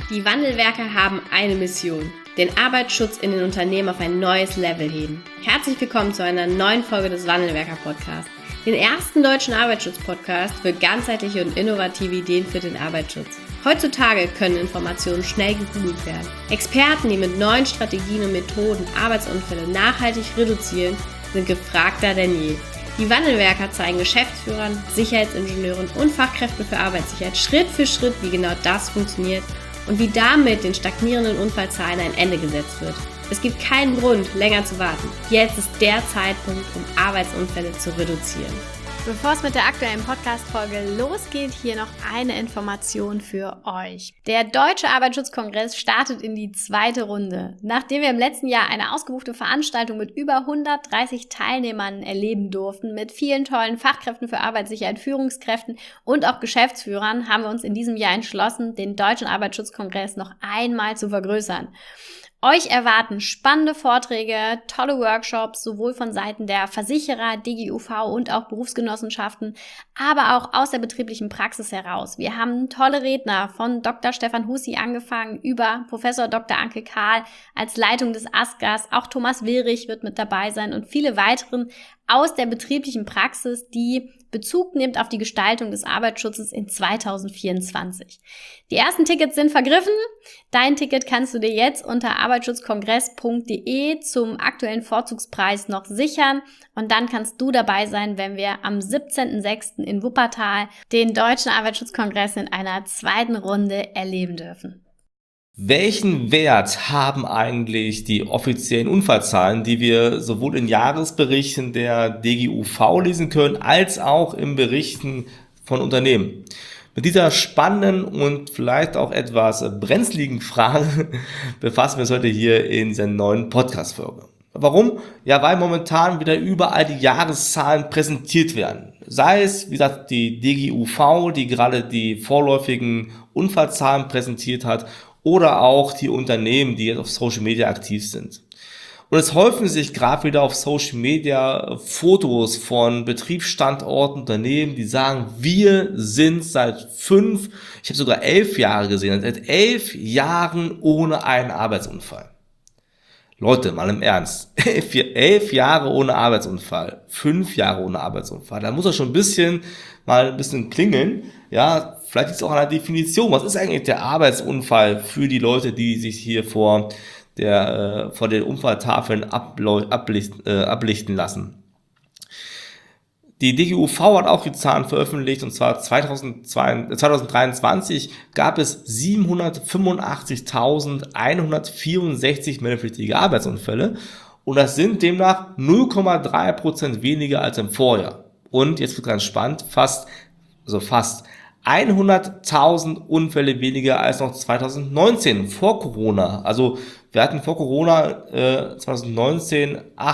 Die Wandelwerker haben eine Mission: den Arbeitsschutz in den Unternehmen auf ein neues Level heben. Herzlich willkommen zu einer neuen Folge des Wandelwerker-Podcasts, den ersten deutschen Arbeitsschutz-Podcast für ganzheitliche und innovative Ideen für den Arbeitsschutz. Heutzutage können Informationen schnell gegoogelt werden. Experten, die mit neuen Strategien und Methoden Arbeitsunfälle nachhaltig reduzieren, sind gefragter denn je. Die Wandelwerker zeigen Geschäftsführern, Sicherheitsingenieuren und Fachkräften für Arbeitssicherheit Schritt für Schritt, wie genau das funktioniert und wie damit den stagnierenden Unfallzahlen ein Ende gesetzt wird. Es gibt keinen Grund, länger zu warten. Jetzt ist der Zeitpunkt, um Arbeitsunfälle zu reduzieren. Bevor es mit der aktuellen Podcast-Folge losgeht, hier noch eine Information für euch. Der Deutsche Arbeitsschutzkongress startet in die zweite Runde. Nachdem wir im letzten Jahr eine ausgebuchte Veranstaltung mit über 130 Teilnehmern erleben durften, mit vielen tollen Fachkräften für Arbeitssicherheit, Führungskräften und auch Geschäftsführern, haben wir uns in diesem Jahr entschlossen, den Deutschen Arbeitsschutzkongress noch einmal zu vergrößern. Euch erwarten spannende Vorträge, tolle Workshops, sowohl von Seiten der Versicherer, DGUV und auch Berufsgenossenschaften, aber auch aus der betrieblichen Praxis heraus. Wir haben tolle Redner von Dr. Stefan Hussi angefangen über Professor Dr. Anke Kahl als Leitung des ASGAs, auch Thomas Willrich wird mit dabei sein und viele weiteren aus der betrieblichen Praxis, die Bezug nimmt auf die Gestaltung des Arbeitsschutzes in 2024. Die ersten Tickets sind vergriffen. Dein Ticket kannst du dir jetzt unter arbeitsschutzkongress.de zum aktuellen Vorzugspreis noch sichern und dann kannst du dabei sein, wenn wir am 17.06. in Wuppertal den Deutschen Arbeitsschutzkongress in einer zweiten Runde erleben dürfen. Welchen Wert haben eigentlich die offiziellen Unfallzahlen, die wir sowohl in Jahresberichten der DGUV lesen können, als auch in Berichten von Unternehmen? Mit dieser spannenden und vielleicht auch etwas brenzligen Frage befassen wir uns heute hier in dieser neuen Podcast-Folge. Warum? Ja, weil momentan wieder überall die Jahreszahlen präsentiert werden. Sei es, wie gesagt, die DGUV, die gerade die vorläufigen Unfallzahlen präsentiert hat, oder auch die Unternehmen, die jetzt auf Social Media aktiv sind. Und es häufen sich gerade wieder auf Social Media Fotos von Betriebsstandorten, Unternehmen, die sagen, wir sind seit 5, ich habe sogar 11 Jahre gesehen, seit 11 Jahren ohne einen Arbeitsunfall. Leute, mal im Ernst, 11 Jahre ohne Arbeitsunfall, 5 Jahre ohne Arbeitsunfall, da muss das schon ein bisschen klingeln, ja. Vielleicht ist es auch an der Definition. Was ist eigentlich der Arbeitsunfall für die Leute, die sich hier vor den Unfalltafeln ablichten lassen? Die DGUV hat auch die Zahlen veröffentlicht, und zwar 2023 gab es 785.164 meldepflichtige Arbeitsunfälle und das sind demnach 0,3% weniger als im Vorjahr. Und jetzt wird ganz spannend, fast 100.000 Unfälle weniger als noch 2019, vor Corona. Also wir hatten vor Corona 2019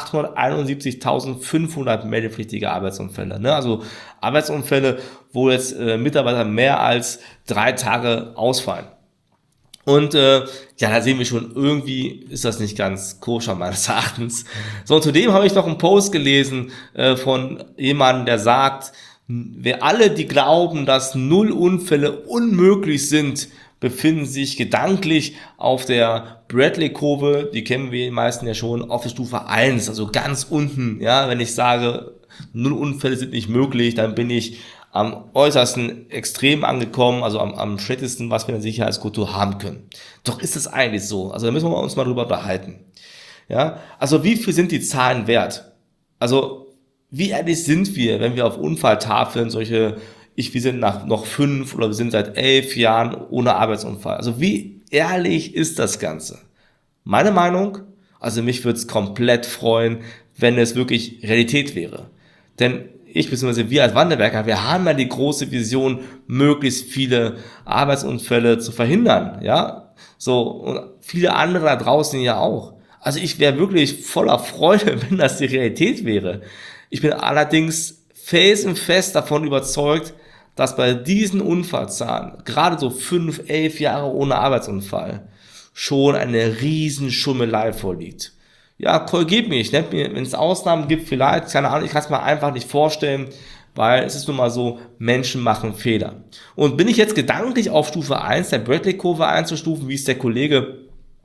871.500 meldepflichtige Arbeitsunfälle. Ne? Also Arbeitsunfälle, wo jetzt Mitarbeiter mehr als 3 Tage ausfallen. Und da sehen wir schon, irgendwie ist das nicht ganz koscher meines Erachtens. So, und zudem habe ich noch einen Post gelesen von jemandem, der sagt, wer alle, die glauben, dass 0 Unfälle unmöglich sind, befinden sich gedanklich auf der Bradley-Kurve, die kennen wir die meisten ja schon, auf der Stufe 1, also ganz unten. Ja, wenn ich sage, 0 Unfälle sind nicht möglich, dann bin ich am äußersten Extrem angekommen, also am schlechtesten, was wir in der Sicherheitskultur haben können. Doch ist es eigentlich so? Also da müssen wir uns mal drüber unterhalten. Ja, also wie viel sind die Zahlen wert? Also wie ehrlich sind wir, wenn wir auf Unfalltafeln wir sind noch 5 oder wir sind seit 11 Jahren ohne Arbeitsunfall. Also wie ehrlich ist das Ganze? Meine Meinung, also mich würde es komplett freuen, wenn es wirklich Realität wäre. Denn bzw. wir als Wandelwerker, wir haben ja die große Vision, möglichst viele Arbeitsunfälle zu verhindern. Ja, so, und viele andere da draußen ja auch. Also ich wäre wirklich voller Freude, wenn das die Realität wäre. Ich bin allerdings felsenfest davon überzeugt, dass bei diesen Unfallzahlen, gerade so 5, 11 Jahre ohne Arbeitsunfall, schon eine riesen Schummelei vorliegt. Ja, korrigiert mich, nennt mir, wenn es Ausnahmen gibt, vielleicht, keine Ahnung, ich kann es mir einfach nicht vorstellen, weil es ist nun mal so, Menschen machen Fehler. Und bin ich jetzt gedanklich auf Stufe 1 der Bradley-Kurve einzustufen, wie es der Kollege,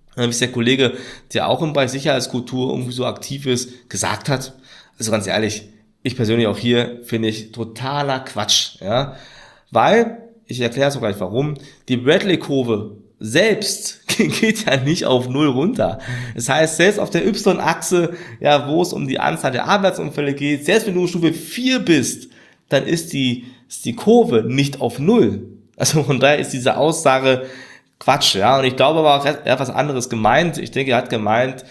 der auch im Bereich Sicherheitskultur irgendwie so aktiv ist, gesagt hat? Also ganz ehrlich, ich persönlich auch hier finde ich totaler Quatsch, ja, weil, ich erkläre es auch gleich warum, die Bradley-Kurve selbst geht ja nicht auf 0 runter. Das heißt, selbst auf der Y-Achse, ja, wo es um die Anzahl der Arbeitsunfälle geht, selbst wenn du in Stufe 4 bist, dann ist die Kurve nicht auf 0. Also von daher ist diese Aussage Quatsch, ja. Und ich glaube aber auch, er hat was anderes gemeint. Ich denke, er hat gemeint,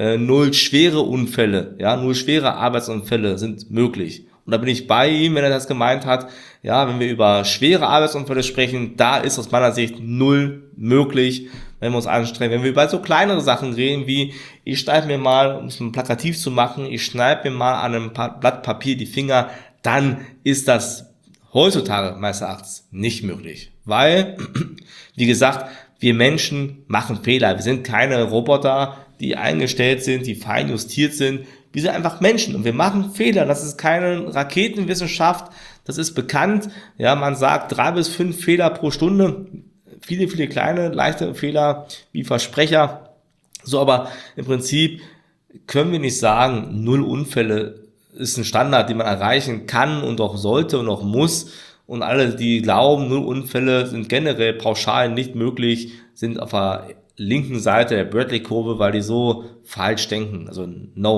0 schwere Unfälle, ja, 0 schwere Arbeitsunfälle sind möglich. Und da bin ich bei ihm, wenn er das gemeint hat. Ja, wenn wir über schwere Arbeitsunfälle sprechen, da ist aus meiner Sicht 0 möglich, wenn wir uns anstrengen. Wenn wir über so kleinere Sachen reden, wie ich schneide mir mal, um es plakativ zu machen, ich schneide mir mal an einem Blatt Papier die Finger, dann ist das heutzutage meines Erachtens nicht möglich. Weil, wie gesagt, wir Menschen machen Fehler. Wir sind keine Roboter, die eingestellt sind, die fein justiert sind. Wir sind einfach Menschen und wir machen Fehler. Das ist keine Raketenwissenschaft, das ist bekannt. Ja, man sagt 3 bis 5 Fehler pro Stunde. Viele, viele kleine, leichte Fehler wie Versprecher. So, aber im Prinzip können wir nicht sagen, 0 Unfälle ist ein Standard, den man erreichen kann und auch sollte und auch muss. Und alle, die glauben, 0 Unfälle sind generell pauschal nicht möglich, sind auf der linken Seite der Bradley-Kurve, weil die so falsch denken. Also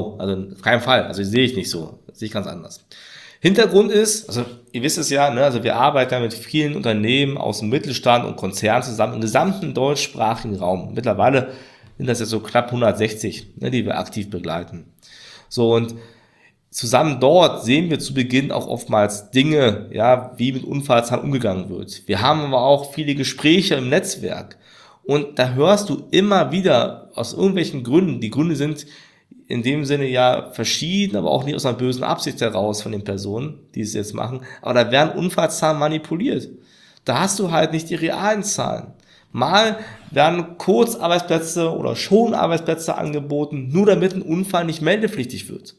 auf keinen Fall. Also sehe ich nicht so. Das sehe ich ganz anders. Hintergrund ist, also ihr wisst es ja, ne, also wir arbeiten ja mit vielen Unternehmen aus dem Mittelstand und Konzernen zusammen im gesamten deutschsprachigen Raum. Mittlerweile sind das ja so knapp 160, ne, die wir aktiv begleiten. So, und zusammen dort sehen wir zu Beginn auch oftmals Dinge, ja, wie mit Unfallzahlen umgegangen wird. Wir haben aber auch viele Gespräche im Netzwerk und da hörst du immer wieder aus irgendwelchen Gründen, die Gründe sind in dem Sinne ja verschieden, aber auch nicht aus einer bösen Absicht heraus von den Personen, die es jetzt machen, aber da werden Unfallzahlen manipuliert. Da hast du halt nicht die realen Zahlen. Mal werden Kurzarbeitsplätze oder Schonarbeitsplätze angeboten, nur damit ein Unfall nicht meldepflichtig wird.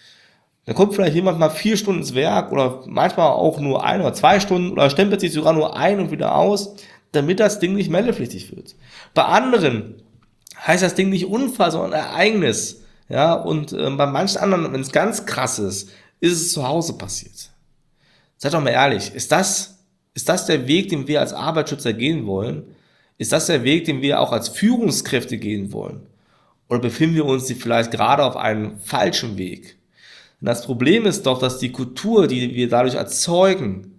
Da kommt vielleicht jemand mal 4 Stunden ins Werk oder manchmal auch nur 1 oder 2 Stunden oder stempelt sich sogar nur ein und wieder aus, damit das Ding nicht meldepflichtig wird. Bei anderen heißt das Ding nicht Unfall, sondern Ereignis. Ja, und bei manchen anderen, wenn es ganz krass ist es zu Hause passiert. Seid doch mal ehrlich, ist das der Weg, den wir als Arbeitsschützer gehen wollen? Ist das der Weg, den wir auch als Führungskräfte gehen wollen? Oder befinden wir uns vielleicht gerade auf einem falschen Weg? Und das Problem ist doch, dass die Kultur, die wir dadurch erzeugen,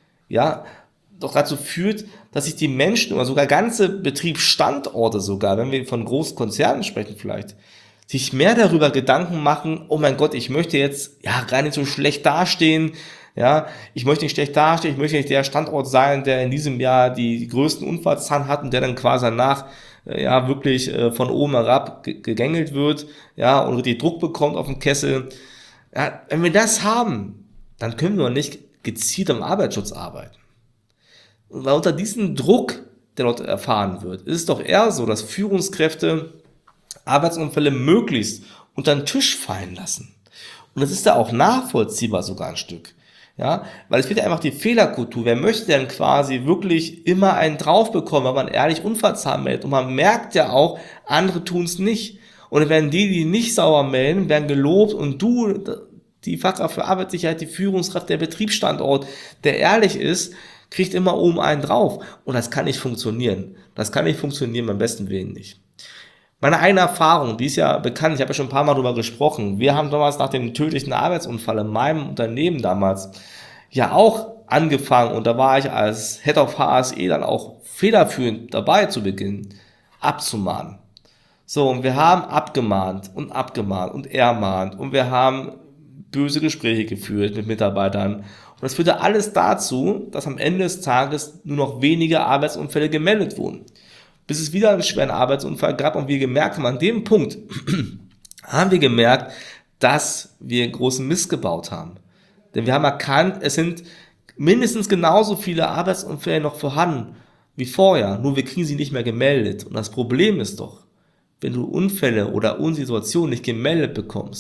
ja, doch dazu führt, dass sich die Menschen oder sogar ganze Betriebsstandorte sogar, wenn wir von großen Konzernen sprechen vielleicht, sich mehr darüber Gedanken machen, oh mein Gott, ich möchte jetzt ja gar nicht so schlecht dastehen, ja, ich möchte nicht schlecht dastehen, ich möchte nicht der Standort sein, der in diesem Jahr die größten Unfallzahlen hat und der dann quasi danach ja wirklich von oben herab gegängelt wird, ja, und richtig Druck bekommt auf den Kessel. Ja, wenn wir das haben, dann können wir nicht gezielt am Arbeitsschutz arbeiten. Und weil unter diesem Druck, der dort erfahren wird, ist es doch eher so, dass Führungskräfte Arbeitsunfälle möglichst unter den Tisch fallen lassen. Und das ist da auch nachvollziehbar sogar ein Stück. Ja, weil es wird ja einfach die Fehlerkultur. Wer möchte denn quasi wirklich immer einen drauf bekommen, wenn man ehrlich Unfallzahlen meldet? Und man merkt ja auch, andere tun es nicht. Und dann werden die nicht sauber melden, werden gelobt und du, die Fachkraft für Arbeitssicherheit, die Führungskraft, der Betriebsstandort, der ehrlich ist, kriegt immer oben einen drauf. Und das kann nicht funktionieren. Das kann nicht funktionieren, beim besten Willen nicht. Meine eigene Erfahrung, die ist ja bekannt, ich habe ja schon ein paar Mal darüber gesprochen. Wir haben damals nach dem tödlichen Arbeitsunfall in meinem Unternehmen damals ja auch angefangen und da war ich als Head of HSE dann auch federführend dabei zu Beginn, abzumahnen. So, und wir haben abgemahnt und ermahnt und wir haben böse Gespräche geführt mit Mitarbeitern. Und das führte alles dazu, dass am Ende des Tages nur noch wenige Arbeitsunfälle gemeldet wurden. Bis es wieder einen schweren Arbeitsunfall gab und wir gemerkt haben, an dem Punkt haben wir gemerkt, dass wir großen Mist gebaut haben. Denn wir haben erkannt, es sind mindestens genauso viele Arbeitsunfälle noch vorhanden wie vorher, nur wir kriegen sie nicht mehr gemeldet. Und das Problem ist doch, wenn du Unfälle oder Unsituationen nicht gemeldet bekommst,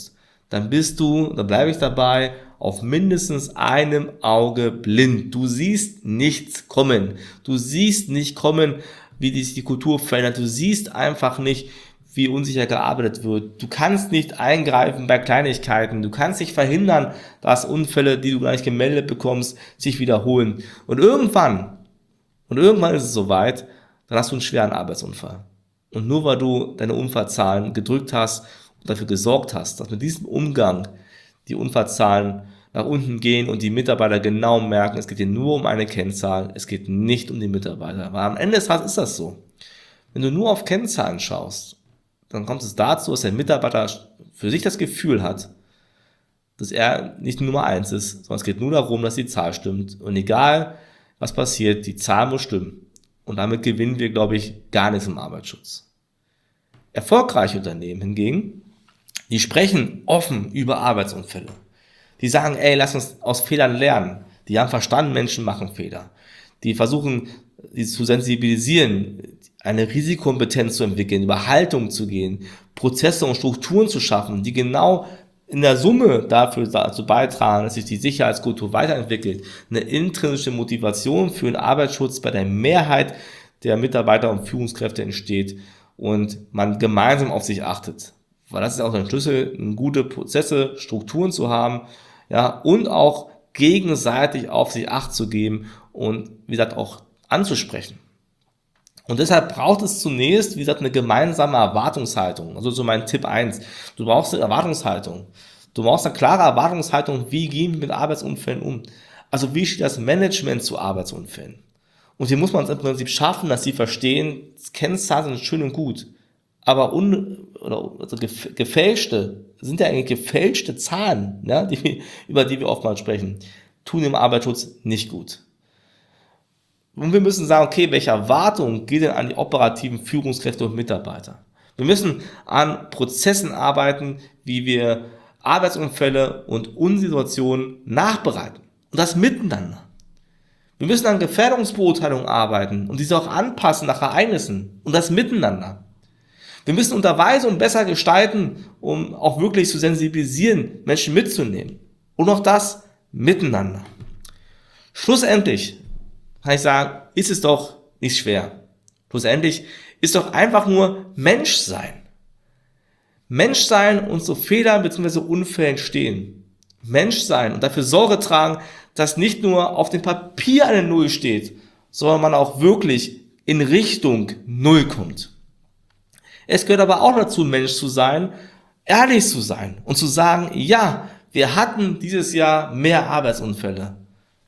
dann bist du, da bleibe ich dabei, auf mindestens einem Auge blind. Du siehst nichts kommen. Du siehst nicht kommen, wie sich die Kultur verändert. Du siehst einfach nicht, wie unsicher gearbeitet wird. Du kannst nicht eingreifen bei Kleinigkeiten. Du kannst nicht verhindern, dass Unfälle, die du gar nicht gemeldet bekommst, sich wiederholen. Und irgendwann ist es soweit, dann hast du einen schweren Arbeitsunfall. Und nur weil du deine Unfallzahlen gedrückt hast und dafür gesorgt hast, dass mit diesem Umgang die Unfallzahlen nach unten gehen und die Mitarbeiter genau merken, es geht hier nur um eine Kennzahl, es geht nicht um die Mitarbeiter. Weil am Ende des Tages ist das so. Wenn du nur auf Kennzahlen schaust, dann kommt es dazu, dass der Mitarbeiter für sich das Gefühl hat, dass er nicht Nummer 1 ist, sondern es geht nur darum, dass die Zahl stimmt. Und egal, was passiert, die Zahl muss stimmen. Und damit gewinnen wir, glaube ich, gar nichts im Arbeitsschutz. Erfolgreiche Unternehmen hingegen, die sprechen offen über Arbeitsunfälle. Die sagen, ey, lass uns aus Fehlern lernen. Die haben verstanden, Menschen machen Fehler. Die versuchen, sie zu sensibilisieren, eine Risikokompetenz zu entwickeln, über Haltung zu gehen, Prozesse und Strukturen zu schaffen, die genau in der Summe dazu beitragen, dass sich die Sicherheitskultur weiterentwickelt, eine intrinsische Motivation für den Arbeitsschutz bei der Mehrheit der Mitarbeiter und Führungskräfte entsteht und man gemeinsam auf sich achtet. Weil das ist auch ein Schlüssel, gute Prozesse, Strukturen zu haben, ja, und auch gegenseitig auf sich Acht zu geben und, wie gesagt, auch anzusprechen. Und deshalb braucht es zunächst, wie gesagt, eine gemeinsame Erwartungshaltung. Also so mein Tipp 1. Du brauchst eine Erwartungshaltung. Du brauchst eine klare Erwartungshaltung, wie gehen wir mit Arbeitsunfällen um? Also wie steht das Management zu Arbeitsunfällen? Und hier muss man es im Prinzip schaffen, dass sie verstehen, Kennzahlen sind schön und gut, aber gefälschte, sind ja eigentlich gefälschte Zahlen, ja, über die wir oftmals sprechen, tun im Arbeitsschutz nicht gut. Und wir müssen sagen, okay, welche Erwartungen geht denn an die operativen Führungskräfte und Mitarbeiter? Wir müssen an Prozessen arbeiten, wie wir Arbeitsunfälle und Unsituationen nachbereiten. Und das miteinander. Wir müssen an Gefährdungsbeurteilung arbeiten und diese auch anpassen nach Ereignissen. Und das miteinander. Wir müssen Unterweisungen besser gestalten, um auch wirklich zu sensibilisieren, Menschen mitzunehmen. Und auch das miteinander. Schlussendlich kann ich sagen, ist es doch nicht schwer. Schlussendlich ist doch einfach nur Menschsein. Menschsein und so Fehler bzw. Unfälle entstehen. Menschsein und dafür Sorge tragen, dass nicht nur auf dem Papier eine Null steht, sondern man auch wirklich in Richtung Null kommt. Es gehört aber auch dazu, Mensch zu sein, ehrlich zu sein und zu sagen, ja, wir hatten dieses Jahr mehr Arbeitsunfälle.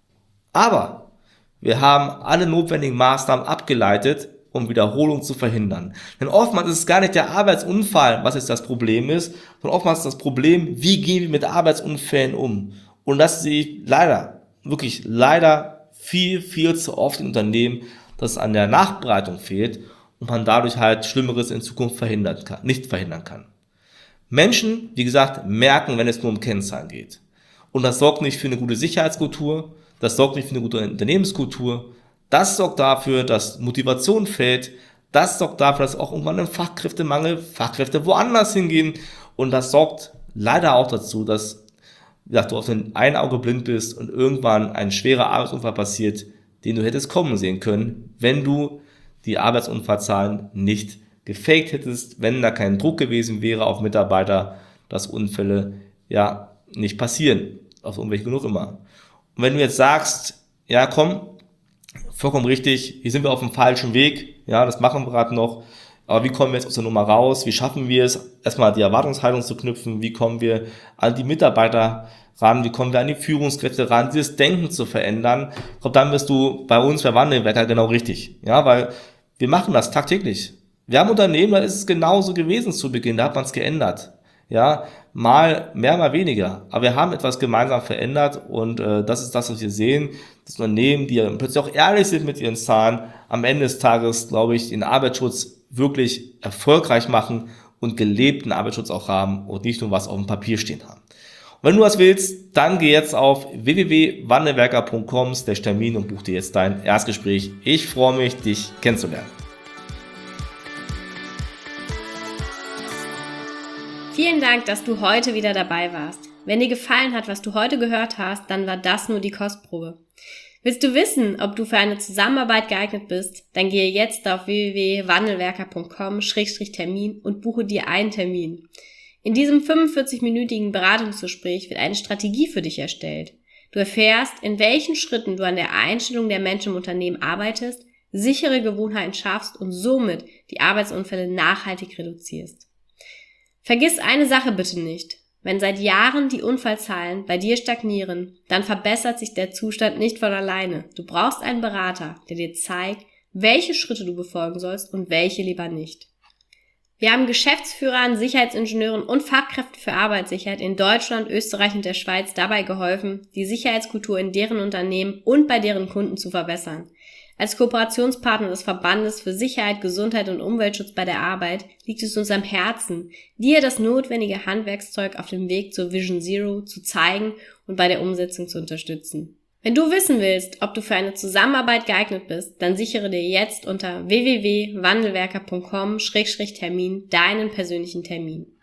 Aber wir haben alle notwendigen Maßnahmen abgeleitet, um Wiederholung zu verhindern. Denn oftmals ist es gar nicht der Arbeitsunfall, was jetzt das Problem ist, sondern oftmals ist das Problem, wie gehen wir mit Arbeitsunfällen um. Und das sehe ich leider, wirklich leider viel zu oft in Unternehmen, dass es an der Nachbereitung fehlt und man dadurch halt Schlimmeres in Zukunft nicht verhindern kann. Menschen, wie gesagt, merken, wenn es nur um Kennzahlen geht. Und das sorgt nicht für eine gute Sicherheitskultur, das sorgt nicht für eine gute Unternehmenskultur, das sorgt dafür, dass Motivation fällt, das sorgt dafür, dass auch irgendwann ein Fachkräftemangel, Fachkräfte woanders hingehen und das sorgt leider auch dazu, dass, wie gesagt, du auf den einen Auge blind bist und irgendwann ein schwerer Arbeitsunfall passiert, den du hättest kommen sehen können, wenn du die Arbeitsunfallzahlen nicht gefaked hättest, wenn da kein Druck gewesen wäre auf Mitarbeiter, dass Unfälle ja nicht passieren, aus irgendwelchen Grund auch immer. Und wenn du jetzt sagst, ja komm, vollkommen richtig, hier sind wir auf dem falschen Weg, ja, das machen wir gerade noch, aber wie kommen wir jetzt aus der Nummer raus, wie schaffen wir es, erstmal die Erwartungshaltung zu knüpfen, wie kommen wir an die Mitarbeiter ran, wie kommen wir an die Führungskräfte ran, dieses Denken zu verändern, ich glaube, dann bist du bei uns bei Wandelwerker genau richtig, ja, weil wir machen das tagtäglich. Wir haben Unternehmen, da ist es genauso gewesen zu Beginn, da hat man es geändert. Ja, mal mehr, mal weniger. Aber wir haben etwas gemeinsam verändert und das ist das, was wir sehen. Das Unternehmen, die ja plötzlich auch ehrlich sind mit ihren Zahlen, am Ende des Tages, glaube ich, den Arbeitsschutz wirklich erfolgreich machen und gelebten Arbeitsschutz auch haben und nicht nur was auf dem Papier stehen haben. Und wenn du das willst, dann geh jetzt auf www.wandelwerker.com/Termin und buch dir jetzt dein Erstgespräch. Ich freue mich, dich kennenzulernen. Vielen Dank, dass du heute wieder dabei warst. Wenn dir gefallen hat, was du heute gehört hast, dann war das nur die Kostprobe. Willst du wissen, ob du für eine Zusammenarbeit geeignet bist? Dann gehe jetzt auf www.wandelwerker.com/Termin und buche dir einen Termin. In diesem 45-minütigen Beratungsgespräch wird eine Strategie für dich erstellt. Du erfährst, in welchen Schritten du an der Einstellung der Menschen im Unternehmen arbeitest, sichere Gewohnheiten schaffst und somit die Arbeitsunfälle nachhaltig reduzierst. Vergiss eine Sache bitte nicht. Wenn seit Jahren die Unfallzahlen bei dir stagnieren, dann verbessert sich der Zustand nicht von alleine. Du brauchst einen Berater, der dir zeigt, welche Schritte du befolgen sollst und welche lieber nicht. Wir haben Geschäftsführern, Sicherheitsingenieuren und Fachkräften für Arbeitssicherheit in Deutschland, Österreich und der Schweiz dabei geholfen, die Sicherheitskultur in deren Unternehmen und bei deren Kunden zu verbessern. Als Kooperationspartner des Verbandes für Sicherheit, Gesundheit und Umweltschutz bei der Arbeit liegt es uns am Herzen, dir das notwendige Handwerkszeug auf dem Weg zur Vision Zero zu zeigen und bei der Umsetzung zu unterstützen. Wenn du wissen willst, ob du für eine Zusammenarbeit geeignet bist, dann sichere dir jetzt unter www.wandelwerker.com/Termin deinen persönlichen Termin.